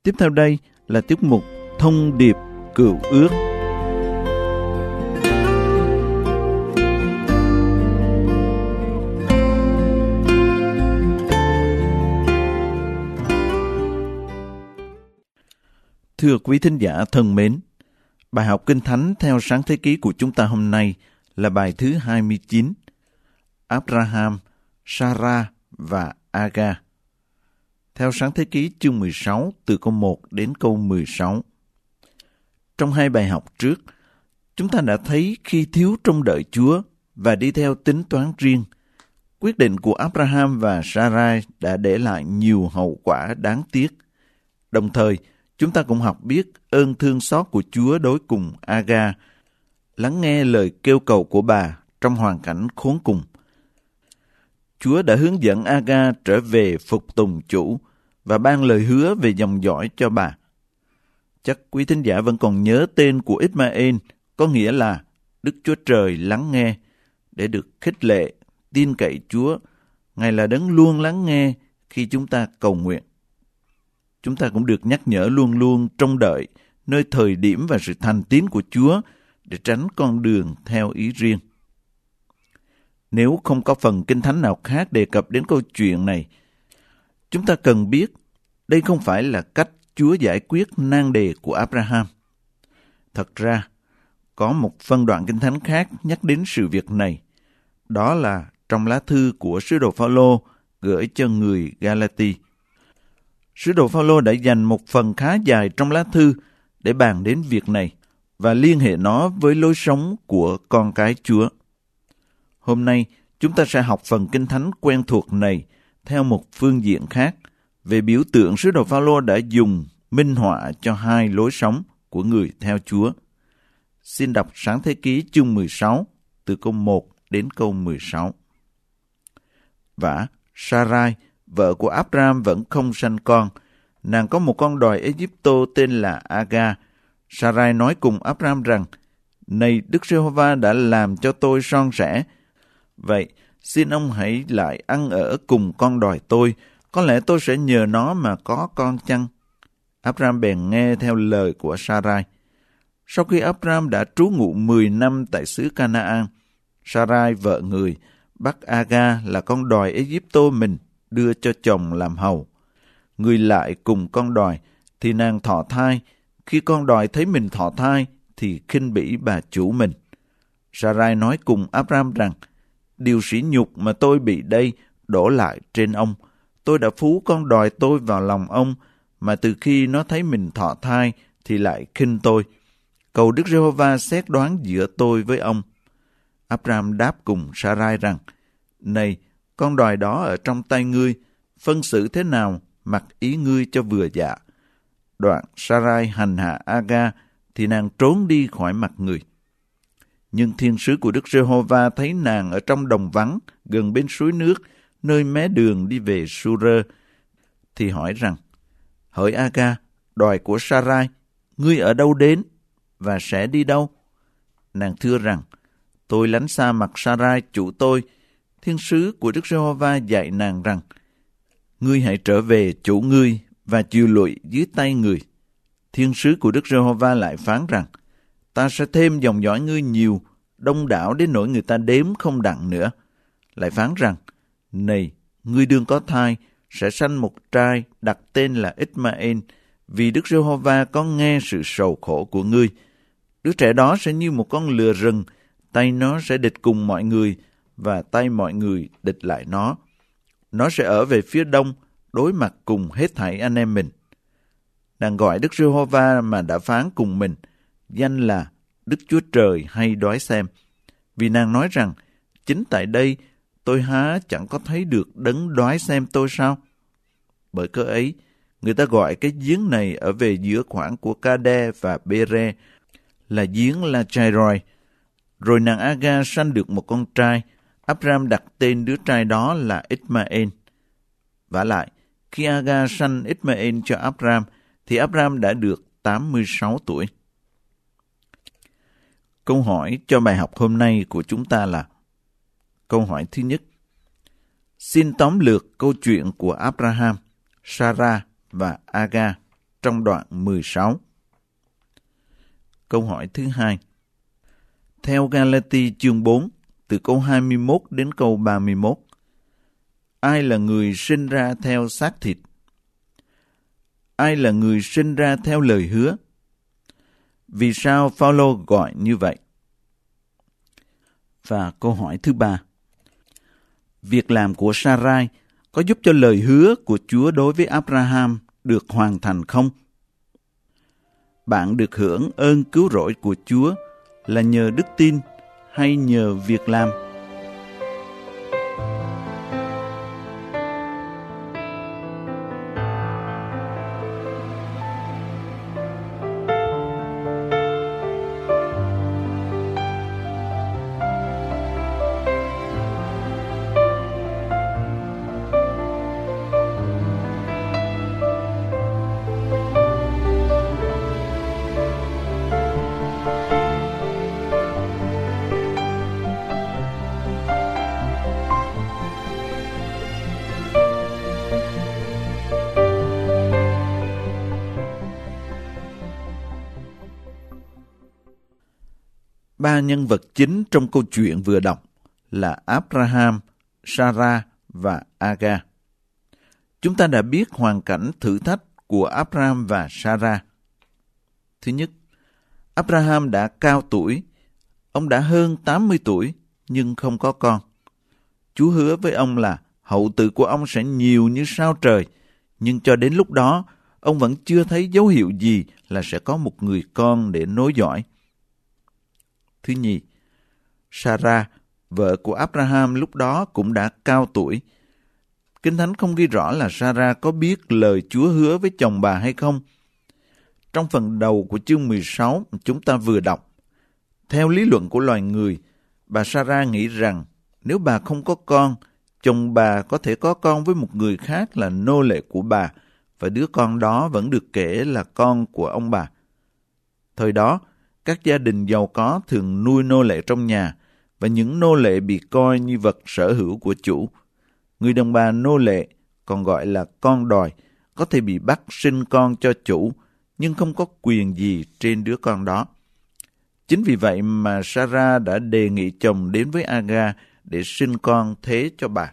Tiếp theo đây là tiết mục Thông điệp Cựu ước. Thưa quý thính giả thân mến, bài học Kinh Thánh theo Sáng Thế Ký của chúng ta hôm nay là bài thứ 29, Abraham, Sarah và Agar. Theo Sáng Thế Ký chương 16 từ câu 1 đến câu 16. Trong hai bài học trước, chúng ta đã thấy khi thiếu trông đợi Chúa và đi theo tính toán riêng, quyết định của Abraham và Sarai đã để lại nhiều hậu quả đáng tiếc. Đồng thời, chúng ta cũng học biết ơn thương xót của Chúa đối cùng Agar, lắng nghe lời kêu cầu của bà trong hoàn cảnh khốn cùng. Chúa đã hướng dẫn Agar trở về phục tùng chủ và ban lời hứa về dòng dõi cho bà. Chắc quý thính giả vẫn còn nhớ tên của Ismael, có nghĩa là Đức Chúa Trời lắng nghe, để được khích lệ, tin cậy Chúa. Ngài là đấng luôn lắng nghe khi chúng ta cầu nguyện. Chúng ta cũng được nhắc nhở luôn luôn trông đợi nơi thời điểm và sự thành tín của Chúa để tránh con đường theo ý riêng. Nếu không có phần Kinh Thánh nào khác đề cập đến câu chuyện này, chúng ta cần biết đây không phải là cách Chúa giải quyết nan đề của Abraham. Thật ra, có một phân đoạn Kinh Thánh khác nhắc đến sự việc này. Đó là trong lá thư của sứ đồ Phao-lô gửi cho người Ga-la-ti. Sứ đồ Phao-lô đã dành một phần khá dài trong lá thư để bàn đến việc này và liên hệ nó với lối sống của con cái Chúa. Hôm nay, chúng ta sẽ học phần Kinh Thánh quen thuộc này theo một phương diện khác, về biểu tượng sứ đồ Phao-lô đã dùng minh họa cho hai lối sống của người theo Chúa. Xin đọc Sáng Thế Ký chương 16, từ câu 1 đến câu 16. Vả, Sarai, vợ của Abraham vẫn không sanh con. Nàng có một con đòi Ê-díp-tô tên là Agar. Sarai nói cùng Abraham rằng, này Đức Giê-hô-va đã làm cho tôi son sẻ. Vậy, xin ông hãy lại ăn ở cùng con đòi tôi, có lẽ tôi sẽ nhờ nó mà có con chăng? Abraham bèn nghe theo lời của Sarai. Sau khi Abraham đã trú ngụ 10 năm tại xứ Canaan, Sarai vợ người bắt Agar là con đòi Ê-díp-tô mình đưa cho chồng làm hầu. Người lại cùng con đòi thì nàng thọ thai. Khi con đòi thấy mình thọ thai thì khinh bỉ bà chủ mình. Sarai nói cùng Abraham rằng, điều sỉ nhục mà tôi bị đây đổ lại trên ông. Tôi đã phú con đòi tôi vào lòng ông, mà từ khi nó thấy mình thọ thai thì lại khinh tôi. Cầu Đức Giê-hô-va xét đoán giữa tôi với ông. Abraham đáp cùng Sarai rằng, này, con đòi đó ở trong tay ngươi, phân xử thế nào mặc ý ngươi cho vừa dạ. Đoạn Sarai hành hạ Agar thì nàng trốn đi khỏi mặt người. Nhưng thiên sứ của Đức Giê-hô-va thấy nàng ở trong đồng vắng gần bên suối nước, nơi mé đường đi về Su-rơ, thì hỏi rằng, hỡi Agar, đòi của Sarai, ngươi ở đâu đến và sẽ đi đâu? Nàng thưa rằng, tôi lánh xa mặt Sarai chủ tôi. Thiên sứ của Đức Giê-hô-va dạy nàng rằng, ngươi hãy trở về chủ ngươi và chịu lụy dưới tay người. Thiên sứ của Đức Giê-hô-va lại phán rằng, ta sẽ thêm dòng dõi ngươi nhiều, đông đảo đến nỗi người ta đếm không đặng nữa. Lại phán rằng, này, ngươi đương có thai, sẽ sanh một trai đặt tên là Ismael, vì Đức Giê-hô-va có nghe sự sầu khổ của ngươi. Đứa trẻ đó sẽ như một con lừa rừng, tay nó sẽ địch cùng mọi người, và tay mọi người địch lại nó. Nó sẽ ở về phía đông, đối mặt cùng hết thảy anh em mình. Nàng gọi Đức Giê-hô-va mà đã phán cùng mình, danh là Đức Chúa Trời hay đoái xem. Vì nàng nói rằng, chính tại đây tôi há chẳng có thấy được đấng đoái xem tôi sao? Bởi cớ ấy, người ta gọi cái giếng này ở về giữa khoảng của Ca-đe và Bê-rê là giếng La-chai-roi. Rồi nàng Agar sanh được một con trai. Abraham đặt tên đứa trai đó là Ismael. Vả lại, khi Agar sanh Ismael cho Abraham, thì Abraham đã được 86 tuổi. Câu hỏi cho bài học hôm nay của chúng ta là: câu hỏi thứ nhất, xin tóm lược câu chuyện của Abraham, Sarah và Agar. trong đoạn 16. Câu hỏi thứ hai. Theo Galati chương 4, từ câu 21 đến câu 31, ai là người sinh ra theo xác thịt? Ai là người sinh ra theo lời hứa? Vì sao Phao-lô gọi như vậy? Và câu hỏi thứ ba. Việc làm của Sarai có giúp cho lời hứa của Chúa đối với Abraham được hoàn thành không? Bạn được hưởng ơn cứu rỗi của Chúa là nhờ đức tin hay nhờ việc làm? Ba nhân vật chính trong câu chuyện vừa đọc là Abraham, Sarah và Agar. Chúng ta đã biết hoàn cảnh thử thách của Abraham và Sarah. Thứ nhất, Abraham đã cao tuổi, ông đã hơn 80 tuổi nhưng không có con. Chúa hứa với ông là hậu tự của ông sẽ nhiều như sao trời, nhưng cho đến lúc đó, ông vẫn chưa thấy dấu hiệu gì là sẽ có một người con để nối dõi. Thứ nhì, Sarah, vợ của Abraham lúc đó cũng đã cao tuổi. Kinh Thánh không ghi rõ là Sarah có biết lời Chúa hứa với chồng bà hay không. Trong phần đầu của chương 16 chúng ta vừa đọc, theo lý luận của loài người, bà Sarah nghĩ rằng nếu bà không có con, chồng bà có thể có con với một người khác là nô lệ của bà, và đứa con đó vẫn được kể là con của ông bà. Thời đó, các gia đình giàu có thường nuôi nô lệ trong nhà, và những nô lệ bị coi như vật sở hữu của chủ. Người đàn bà nô lệ, còn gọi là con đòi, có thể bị bắt sinh con cho chủ, nhưng không có quyền gì trên đứa con đó. Chính vì vậy mà Sarah đã đề nghị chồng đến với Agar để sinh con thế cho bà.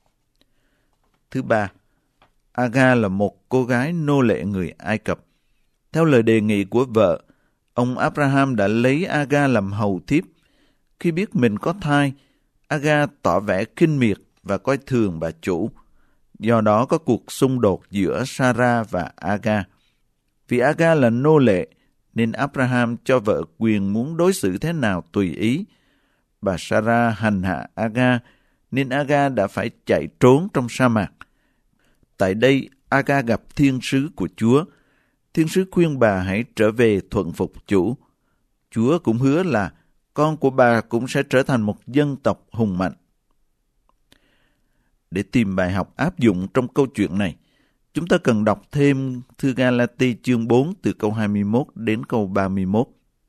Thứ ba, Agar là một cô gái nô lệ người Ai Cập. Theo lời đề nghị của vợ, ông Abraham đã lấy Agar làm hầu thiếp. Khi biết mình có thai, Agar tỏ vẻ khinh miệt và coi thường bà chủ. Do đó có cuộc xung đột giữa Sarah và Agar. Vì Agar là nô lệ, nên Abraham cho vợ quyền muốn đối xử thế nào tùy ý. Bà Sarah hành hạ Agar, nên Agar đã phải chạy trốn trong sa mạc. Tại đây, Agar gặp thiên sứ của Chúa. Thiên sứ khuyên bà hãy trở về thuận phục chủ. Chúa cũng hứa là con của bà cũng sẽ trở thành một dân tộc hùng mạnh. Để tìm bài học áp dụng trong câu chuyện này, chúng ta cần đọc thêm thư Galati chương 4 từ câu 21 đến câu 31.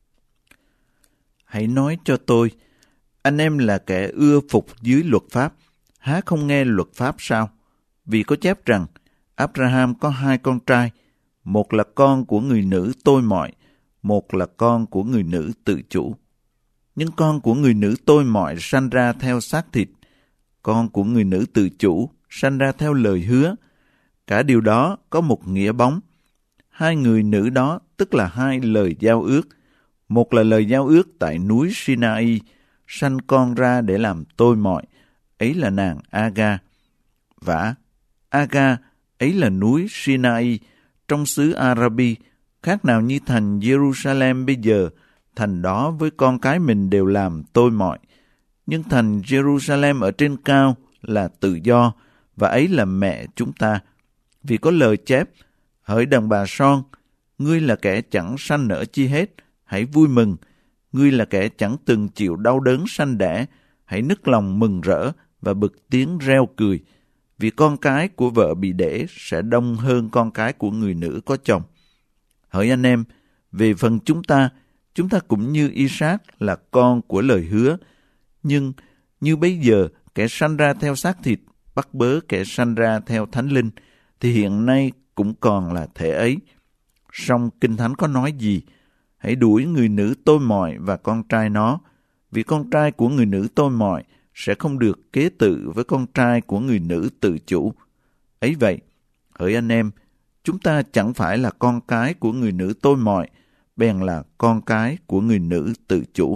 Hãy nói cho tôi, anh em là kẻ ưa phục dưới luật pháp, há không nghe luật pháp sao? Vì có chép rằng, Abraham có 2 con trai, một là con của người nữ tôi mọi, một là con của người nữ tự chủ. Nhưng con của người nữ tôi mọi sanh ra theo xác thịt, con của người nữ tự chủ sanh ra theo lời hứa. Cả điều đó có một nghĩa bóng. 2 người nữ đó tức là 2 lời giao ước. Một là lời giao ước tại núi Sinai, sanh con ra để làm tôi mọi, ấy là nàng Agar. Và Agar, ấy là núi Sinai, trong xứ Arabi, khác nào như thành Jerusalem bây giờ, thành đó với con cái mình đều làm tôi mọi. Nhưng thành Jerusalem ở trên cao là tự do, và ấy là mẹ chúng ta. Vì có lời chép, hỡi đàn bà son, ngươi là kẻ chẳng sanh nở chi hết, hãy vui mừng. Ngươi là kẻ chẳng từng chịu đau đớn sanh đẻ, hãy nức lòng mừng rỡ và bực tiếng reo cười. Vì con cái của vợ bị đẻ sẽ đông hơn con cái của người nữ có chồng. Hỡi anh em, về phần chúng ta cũng như Isaac là con của lời hứa. Nhưng như bây giờ kẻ sanh ra theo xác thịt bắt bớ kẻ sanh ra theo thánh linh, thì hiện nay cũng còn là thể ấy. Song Kinh Thánh có nói gì? Hãy đuổi người nữ tôi mọi và con trai nó, vì con trai của người nữ tôi mọi sẽ không được kế tự với con trai của người nữ tự chủ. Ấy vậy, hỡi anh em, chúng ta chẳng phải là con cái của người nữ tôi mọi, bèn là con cái của người nữ tự chủ.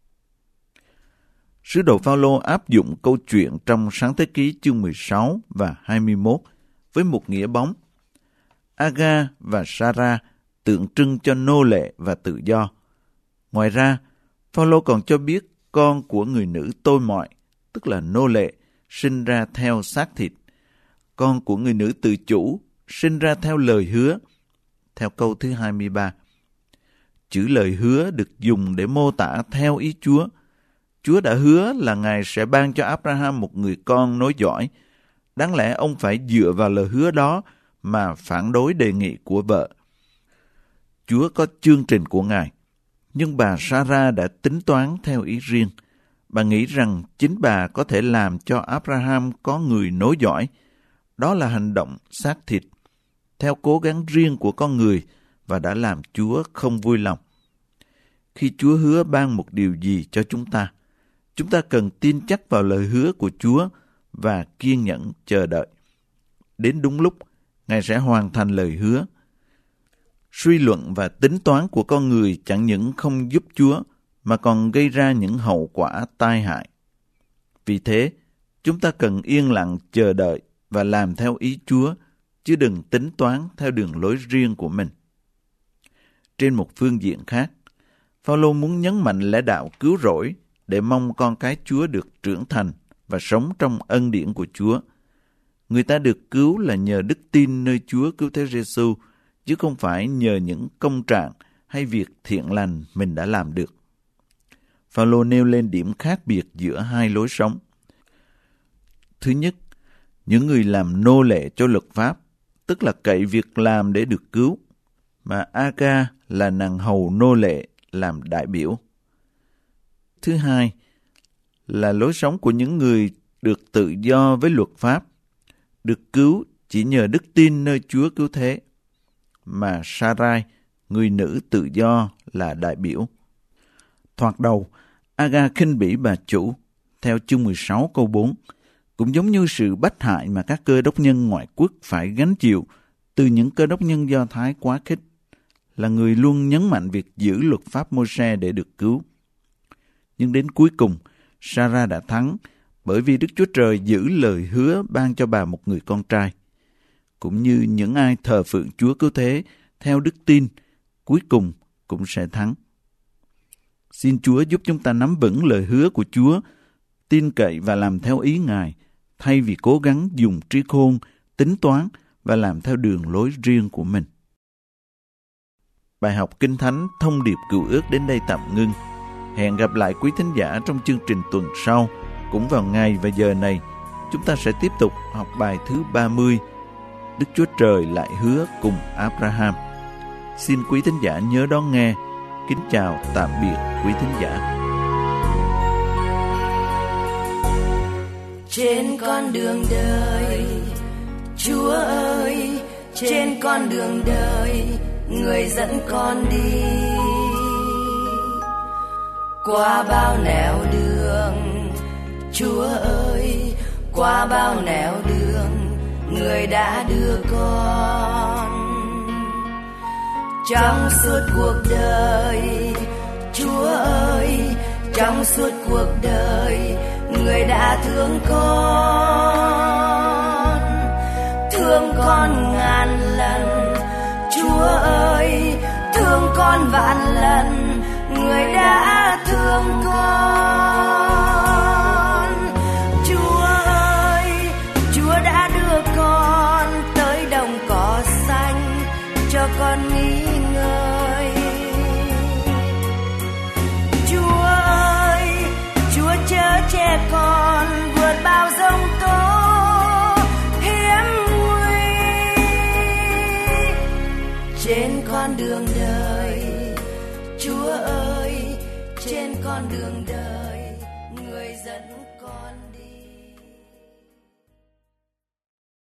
Sứ đồ Phao-lô áp dụng câu chuyện trong Sáng Thế Ký chương 16 và 21 với một nghĩa bóng. Aga và Sarah tượng trưng cho nô lệ và tự do. Ngoài ra, Phao-lô còn cho biết con của người nữ tôi mọi, tức là nô lệ, sinh ra theo xác thịt. Con của người nữ tự chủ sinh ra theo lời hứa. Theo câu thứ 23, chữ lời hứa được dùng để mô tả theo ý Chúa. Chúa đã hứa là Ngài sẽ ban cho Abraham một người con nối dõi. Đáng lẽ ông phải dựa vào lời hứa đó mà phản đối đề nghị của vợ. Chúa có chương trình của Ngài, nhưng bà Sarah đã tính toán theo ý riêng. Bà nghĩ rằng chính bà có thể làm cho Abraham có người nối dõi. Đó là hành động xác thịt, theo cố gắng riêng của con người, và đã làm Chúa không vui lòng. Khi Chúa hứa ban một điều gì cho chúng ta cần tin chắc vào lời hứa của Chúa và kiên nhẫn chờ đợi. Đến đúng lúc, Ngài sẽ hoàn thành lời hứa. Suy luận và tính toán của con người chẳng những không giúp Chúa, mà còn gây ra những hậu quả tai hại. Vì thế, chúng ta cần yên lặng chờ đợi và làm theo ý Chúa, chứ đừng tính toán theo đường lối riêng của mình. Trên một phương diện khác, Phao-lô muốn nhấn mạnh lẽ đạo cứu rỗi để mong con cái Chúa được trưởng thành và sống trong ân điển của Chúa. Người ta được cứu là nhờ đức tin nơi Chúa Cứu Thế Giêsu, chứ không phải nhờ những công trạng hay việc thiện lành mình đã làm được. Phao-lô nêu lên điểm khác biệt giữa hai lối sống. Thứ nhất, những người làm nô lệ cho luật pháp, tức là cậy việc làm để được cứu, mà Aga là nàng hầu nô lệ làm đại biểu. Thứ hai, là lối sống của những người được tự do với luật pháp, được cứu chỉ nhờ đức tin nơi Chúa Cứu Thế, mà Sarai, người nữ tự do, là đại biểu. Thoạt đầu, Aga khinh bỉ bà chủ, theo chương 16 câu 4, cũng giống như sự bách hại mà các cơ đốc nhân ngoại quốc phải gánh chịu từ những cơ đốc nhân Do Thái quá khích, là người luôn nhấn mạnh việc giữ luật pháp Mô-se để được cứu. Nhưng đến cuối cùng, Sarah đã thắng, bởi vì Đức Chúa Trời giữ lời hứa ban cho bà một người con trai. Cũng như những ai thờ phượng Chúa Cứu Thế theo đức tin, cuối cùng cũng sẽ thắng. Xin Chúa giúp chúng ta nắm vững lời hứa của Chúa, tin cậy và làm theo ý Ngài, thay vì cố gắng dùng trí khôn, tính toán và làm theo đường lối riêng của mình. Bài học Kinh Thánh Thông điệp Cựu Ước đến đây tạm ngưng. Hẹn gặp lại quý thính giả trong chương trình tuần sau, cũng vào ngày và giờ này. Chúng ta sẽ tiếp tục học bài thứ 30. Đức Chúa Trời lại hứa cùng Abraham. Xin quý thính giả nhớ đón nghe. Kính chào tạm biệt quý thính giả. Trên con đường đời, Chúa ơi, trên con đường đời, Người dẫn con đi. Qua bao nẻo đường, Chúa ơi, qua bao nẻo đường, Người đã đưa con. Trong suốt cuộc đời, Chúa ơi, trong suốt cuộc đời, Người đã thương con ngàn lần. Chúa ơi, thương con vạn lần, Người đã thương con. Chúa ơi, Chúa đã đưa con tới đồng cỏ xanh cho con nghỉ ngơi. Chúa ơi, Chúa chở che con vượt bao giông tố hiểm nguy. Trên con đường đời, Chúa ơi, trên con đường đời.